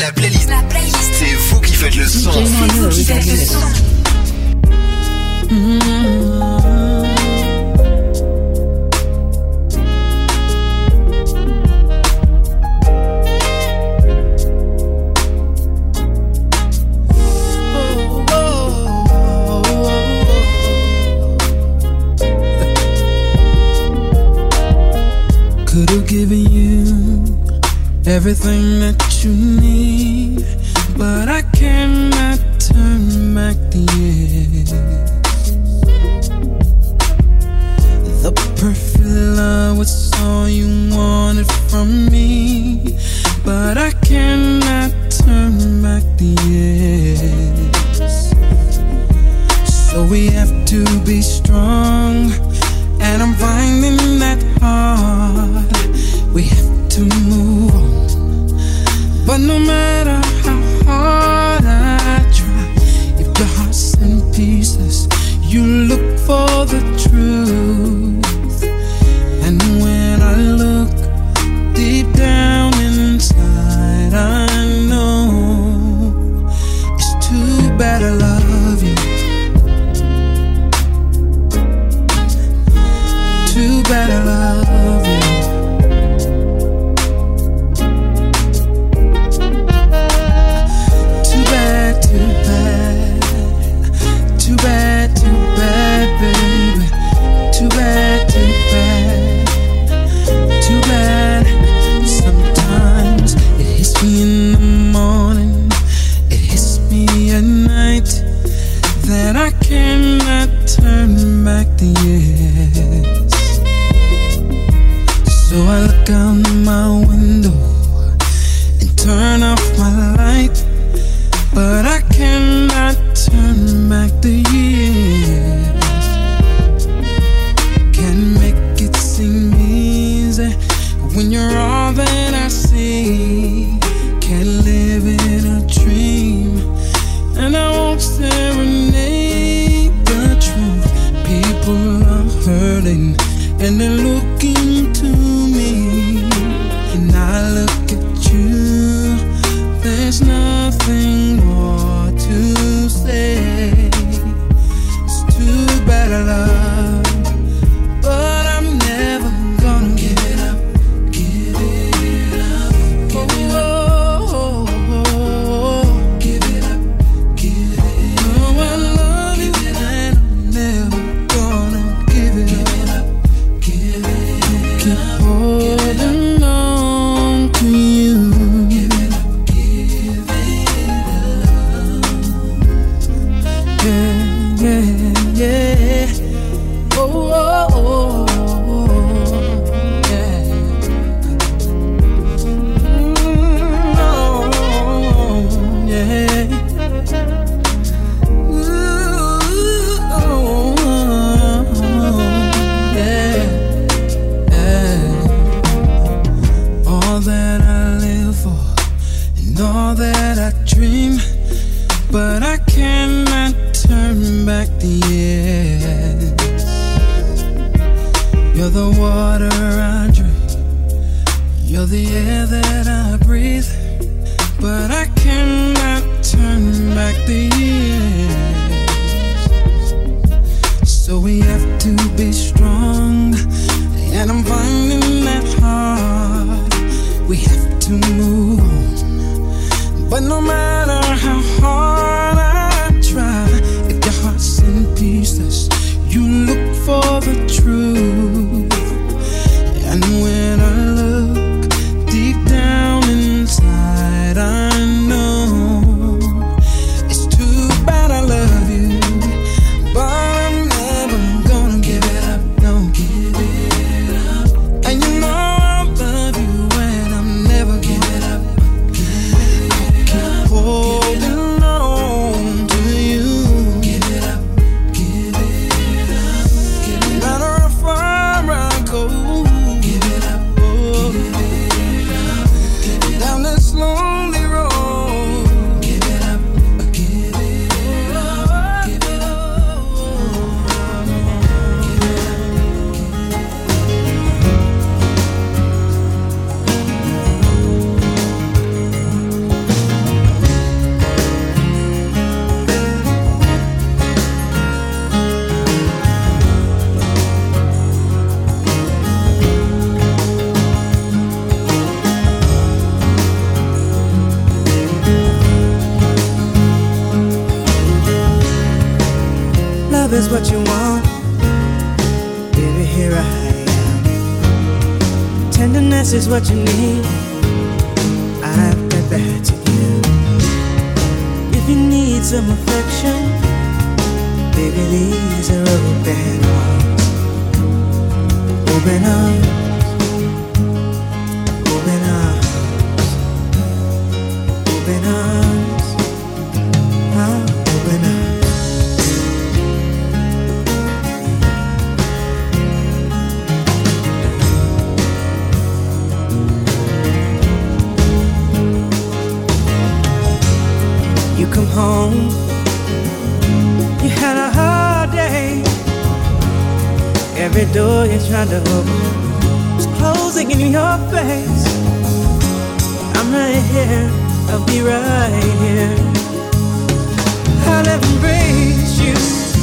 La playlist. C'est vous qui faites le son. C'est vous qui faites le son. Could have given you everything that you need, but I cannot turn back the years. The perfect love was all you wanted from me, but I cannot turn back the years. So we have to be strong, and I'm finding that hard. We have to move on, but no matter how hard I try, if the heart's in pieces, you look for the truth. And when I look deep down inside, I know it's too bad I love you. Too bad I love you. Too bad, too bad. Too bad, too bad, baby. Too bad, too bad. Too bad. Sometimes it hits me in the morning, it hits me at night, that I cannot turn back the years. So I look out my window and turn off my light, but I cannot turn back the years. Can't make it seem easy when you're all that I see. Can't live in a dream, and I won't serenade the truth. People are hurting and they're looking to me, and I look at you, there's nothing more to say. It's too bad I love, but I'm never gonna give it up. Give it up, give it up. Oh, give it up, give it up. Oh, I love you and I'm never gonna give it up. Give it up. Keep holding on to you. Give it up, give it up. Yeah, yeah, yeah. Oh, oh, oh, yeah. Oh, yeah. Ooh, oh, yeah. All that I live for and all that I dream, but I cannot turn back the years. You're the water I drink, you're the air that I breathe, but I cannot turn back the years. So we have to be strong, and I'm finding that hard. We have to move on, but no matter how hard I try, if your heart's in pieces, you look for the truth. And when I look deep down inside, I know it's too bad I love you, but I'm never gonna give it up. No, give it up. And you know I love you and I'm never give it up. Keep love is what you want, baby, here I am. Tenderness is what you need, I've got that to give. If you need some affection, baby, these are open arms. Open arms, open arms, open arms, open arms. You come home, you had a hard day. Every door you tried to open was closing in your face. I'm right here, I'll be right here. I'll embrace you.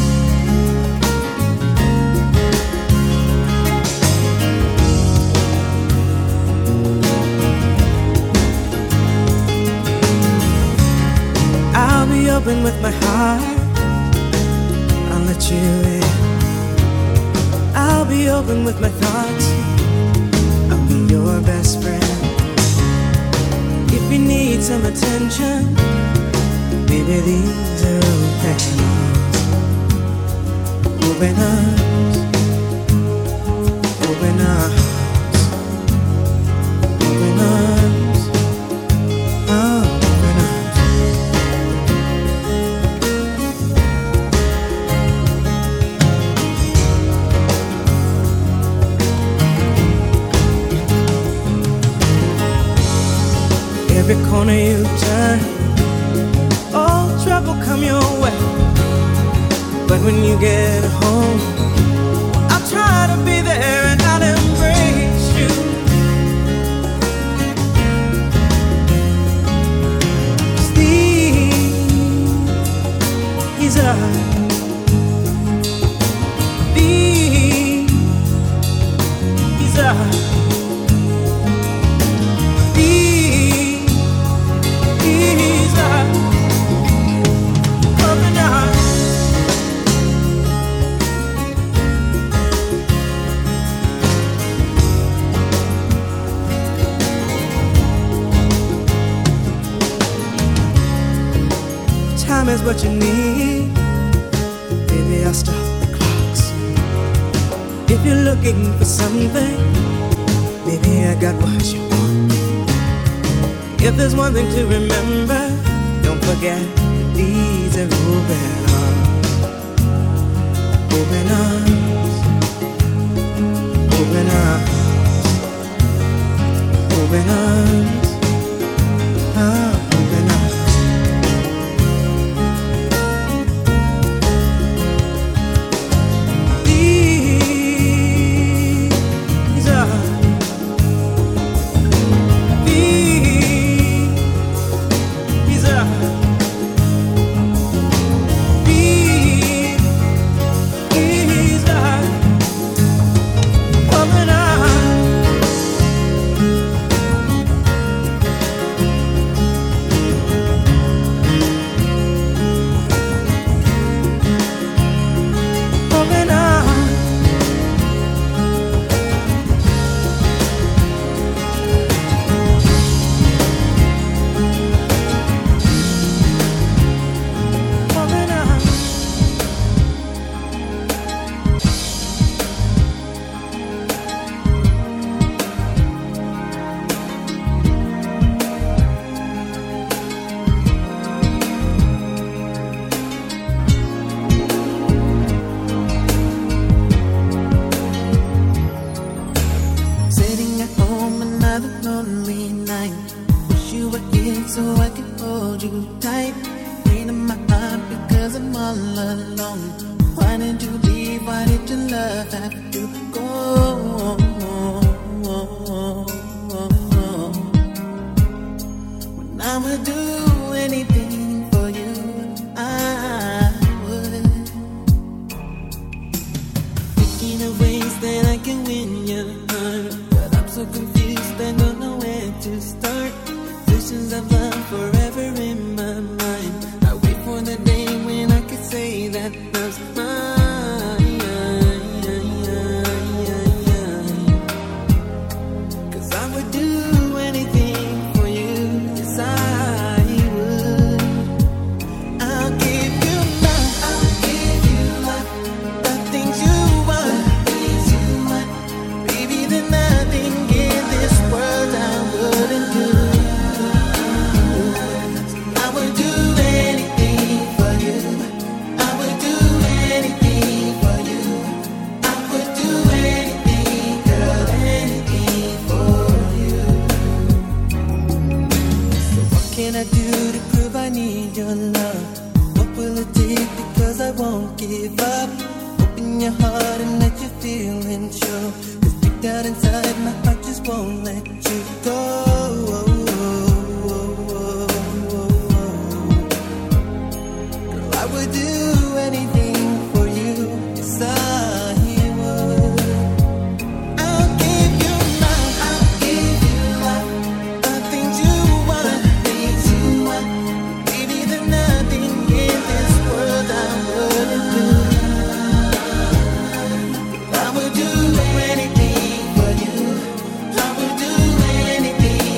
I'll be open with my heart, I'll let you in. I'll be open with my thoughts, I'll be your best friend. If you need some attention, baby, these are open arms. Open arms, open arms, open arms, oh, open arms. Every corner you turn, all trouble come your way. But when you get home, I'll try to be there and I'll embrace you. These are open arms. Time is what you need, baby, I'll stop the clocks. If you're looking for something, baby, I got what you want. If there's one thing to remember, don't forget, these are open arms. Open arms, open arms, open arms, oh, open arms. So I can hold you tight. Pain in my heart because I'm all alone. Why did you leave? Why did your love have to go? When I would do anything for you, I would. Thinking of ways that I can win your heart, but I'm so confused, I don't know where to start. Visions of love forever in my mind. I wait for the day when I can say that love's mine. do to prove I need your love? What will it take? Because I won't give up. Open your heart and let your feelings show. 'Cause deep down inside my heart just won't let you go. Girl, I would do anything for you. Yes, I would. I'll give you love. I'll give you love. The things you want, things you want. Baby, there's nothing in this world I wouldn't do. I would do anything for you. I would do anything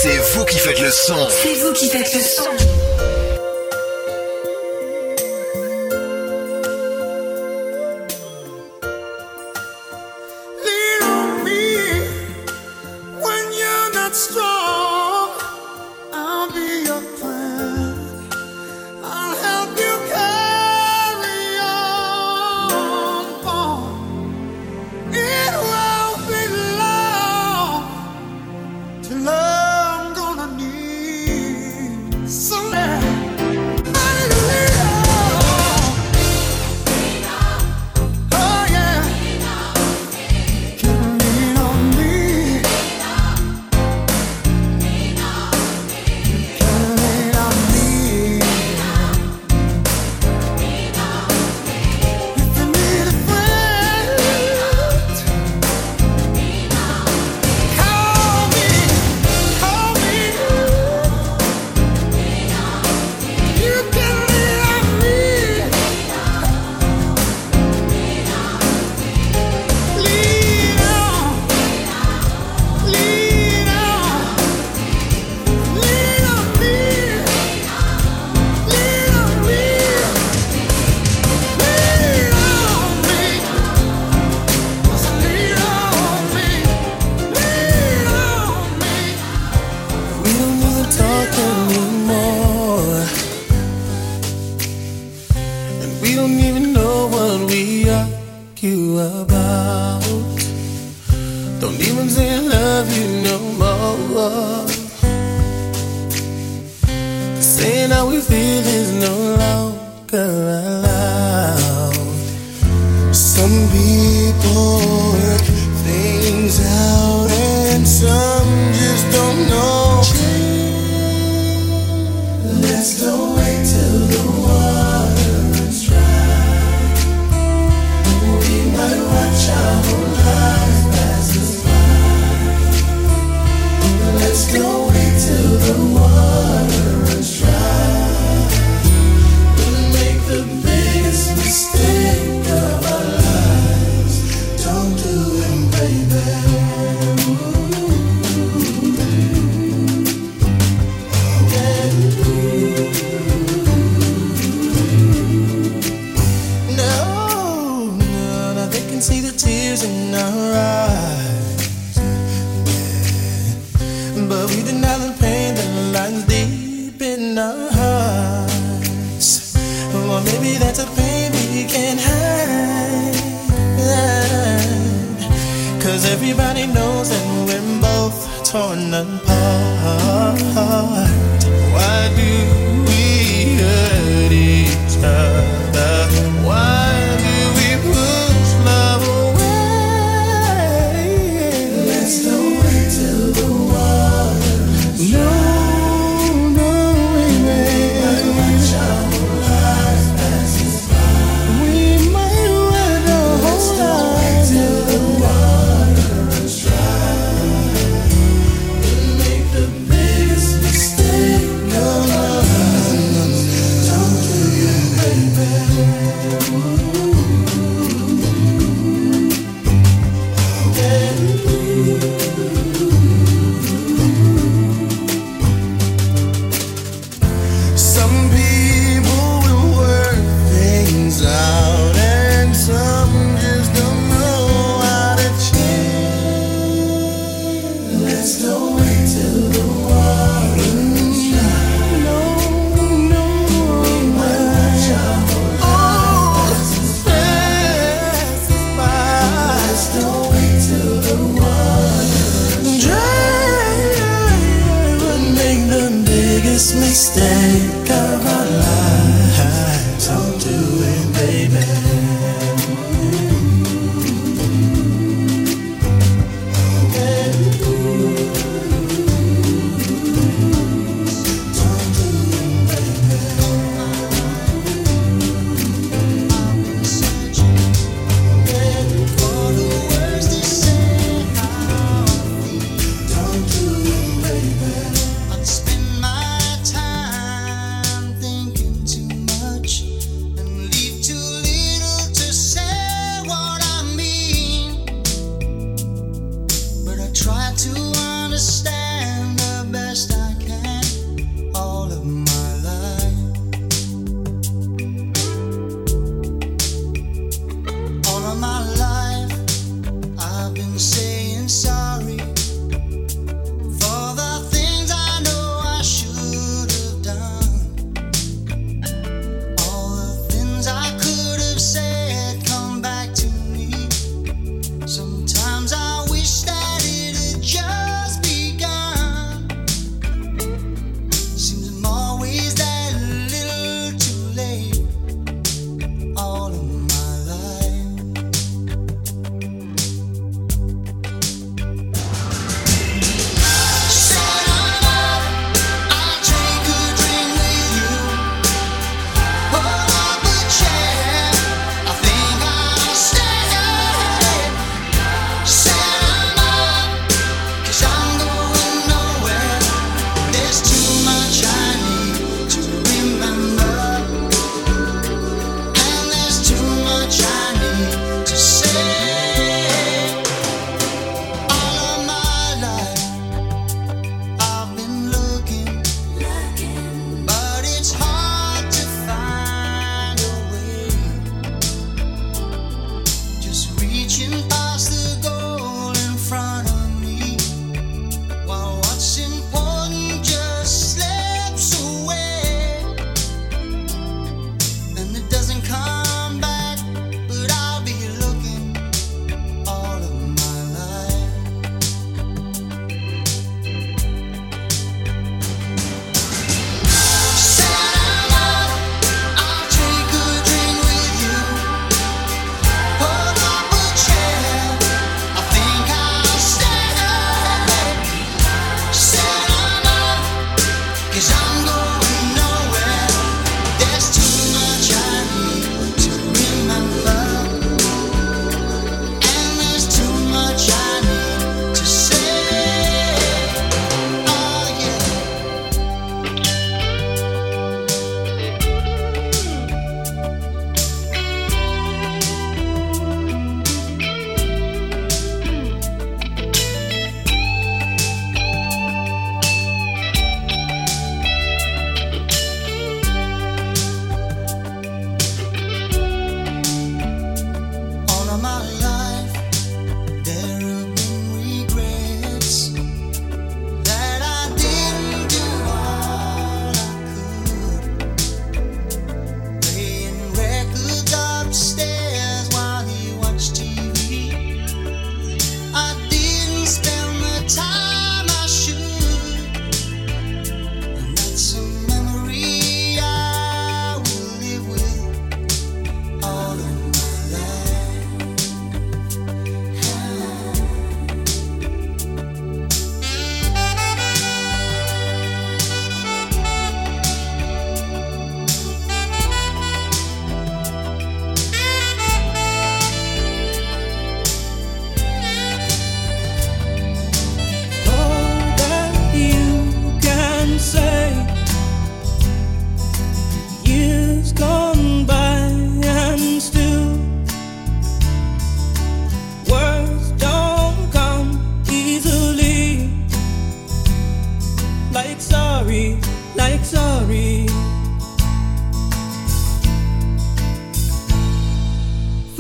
C'est vous qui faites le son. C'est vous qui faites le son. Too little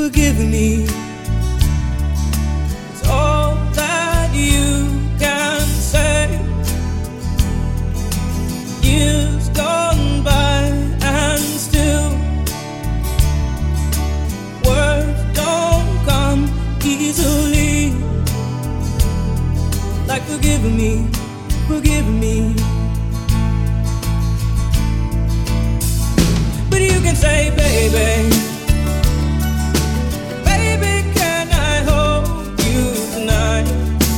forgive me is all that you can say. Years gone by and still words don't come easily. Like forgive me, forgive me. But you can say, baby, baby, can I hold you tonight?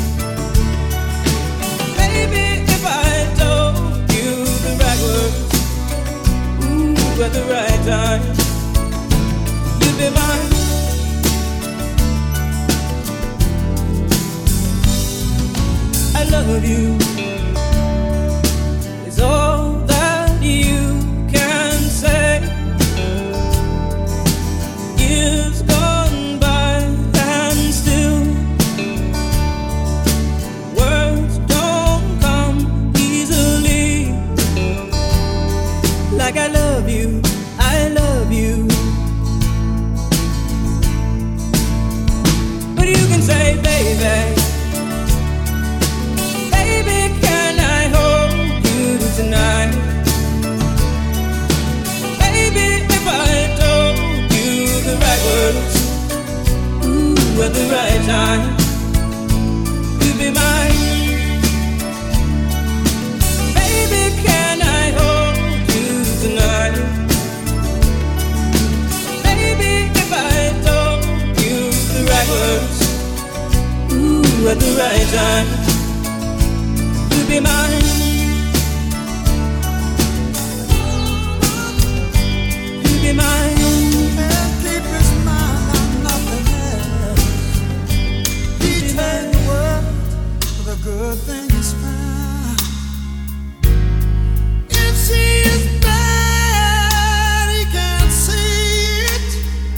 Baby, if I told you the right words, ooh, at the right time, you'd be mine. I love you is all that you can say. Years gone by and still words don't come easily. Like I love you, I love you. But you can say, baby, tonight, baby, if I told you the right words, ooh, at the right time, you'd be mine. Baby, can I hold you tonight? Baby, if I told you the right words, ooh, at the right time, you'd be mine. And keep his mind on nothing else. He turned the world with a good thing is found. If she is bad, he can't see it.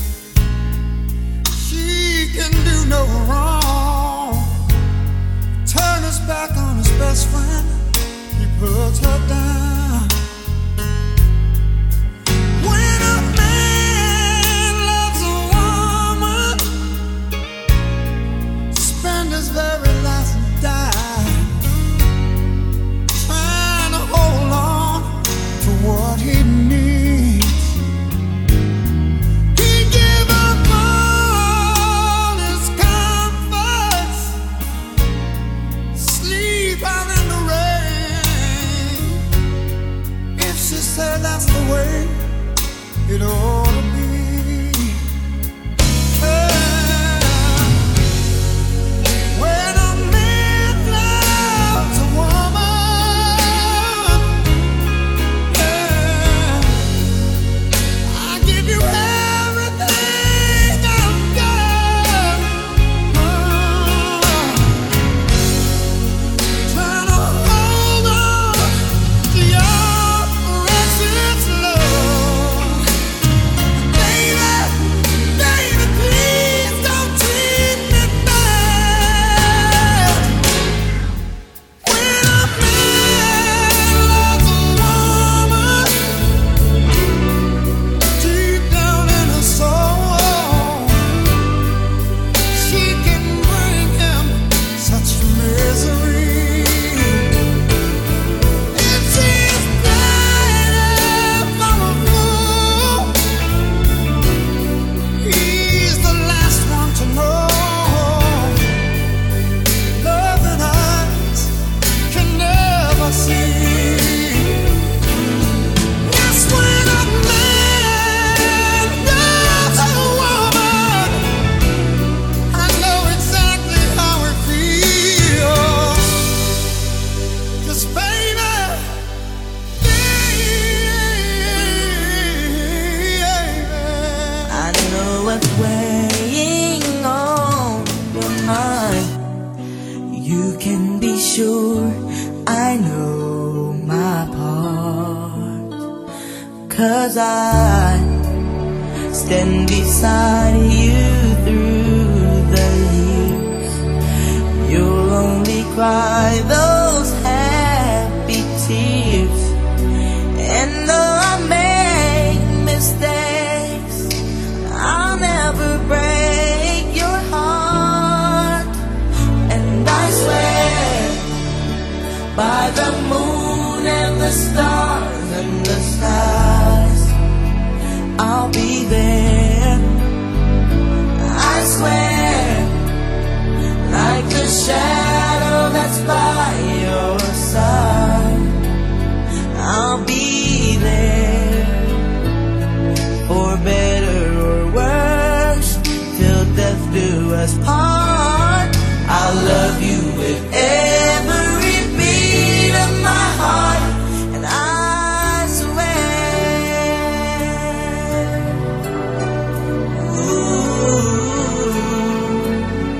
She can do no wrong. Turn his back on his best friend, he puts her down. That's the way it ought to be. When a man loves a woman, I give you everything I've got. Trying to hold on to your precious love. Baby, please don't treat me bad. When a man loves a woman, deep down in her soul, she can bring him such misery. If she's bad for a fool, he's the last one to know. Love that eyes can never see. Yes, when a man loves a woman, I know exactly how it feels. 'Cause baby, I know what's weighing on your mind. You can be sure I know my part. 'Cause I stand beside you through the years. You'll only cry those happy tears. And though I make mistakes, I'll never break I'll be there. I swear, like the shadow that's by your side, I'll be there. For better or worse, till death do us part. I'll love you with every beat of my heart, and I swear. Ooh.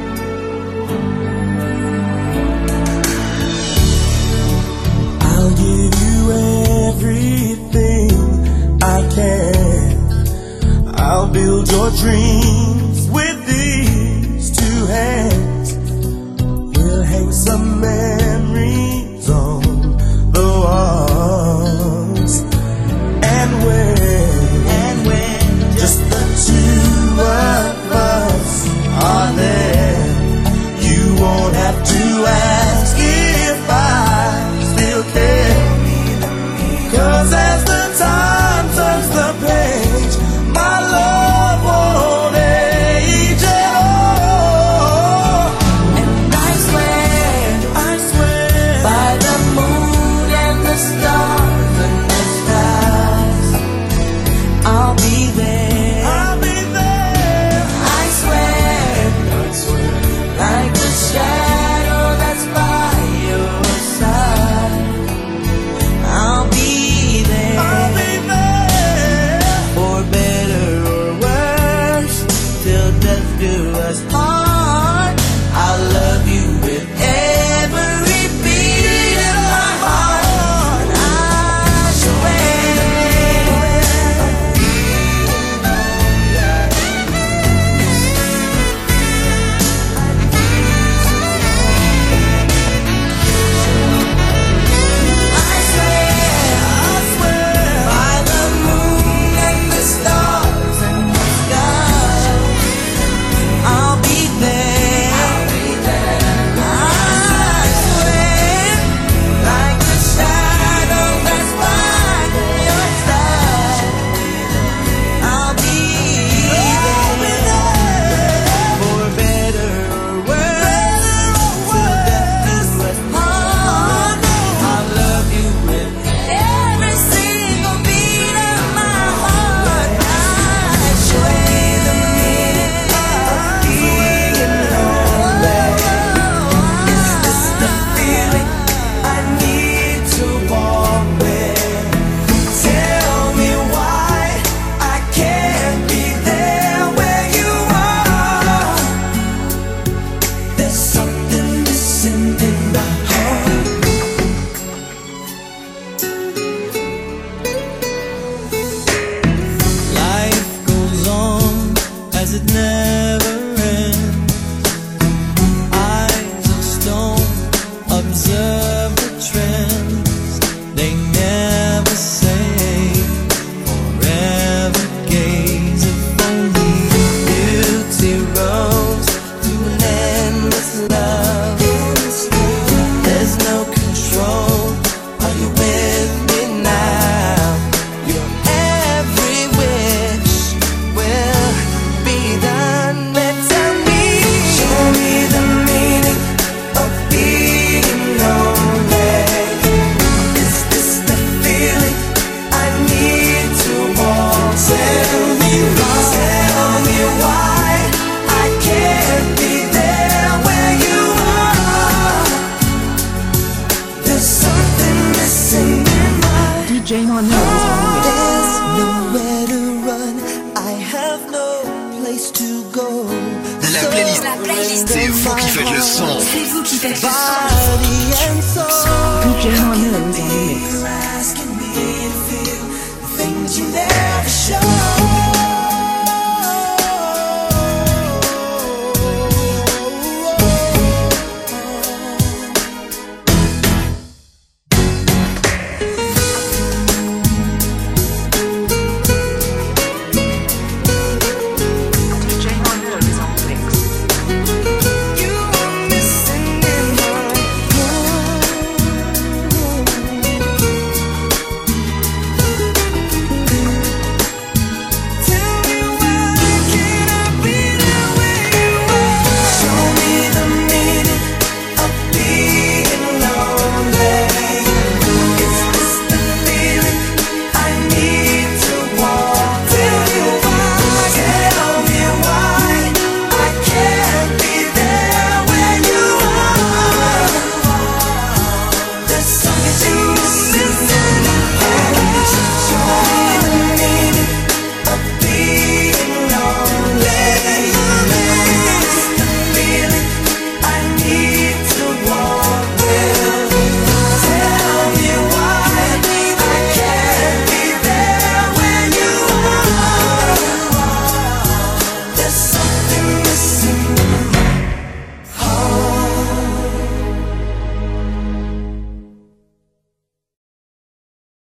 I'll give you everything I can. I'll build your dreams with these two hands. We'll hang some memories on the walls. And when just the two of us are there, you won't have to ask if I still care. 'Cause as the time turns the page, my love won't age at all. And I swear, by the moon and the stars and the stars, I'll be there. I swear, like the shadow that's by your side, I'll be there. For better or worse, till death do us part. I'll love you with every beat of my heart, and I swear. I swear, by the moon and the stars and the skies, I'll be there. I swear, like the shadow that's by your side, I'll be there. For better or worse, till death do us part. I'll love you with every single beat of my heart. I swear the meaning of being lonely. Is this the feeling I need to walk with? Tell me why I can't be there where you are. There's something missing in my heart. Life goes on as it never ends. Eyes of stone observe the trends. They never say forever gaze. If only beauty rose to an endless love. There's no control. Are you with me now? Your every wish will be done. But tell me, show me the meaning of being lonely. Is this the feeling I need to want? Tell me why I can't be there where you are. There's something missing in my DJ Monroe is on the mix. There's nowhere to run. I have no place to go. La playlist, c'est vous qui faites le son. C'est vous qui faites le son. Body and soul. DJ Monroe is on the mix. You're asking me to feel the things you never show.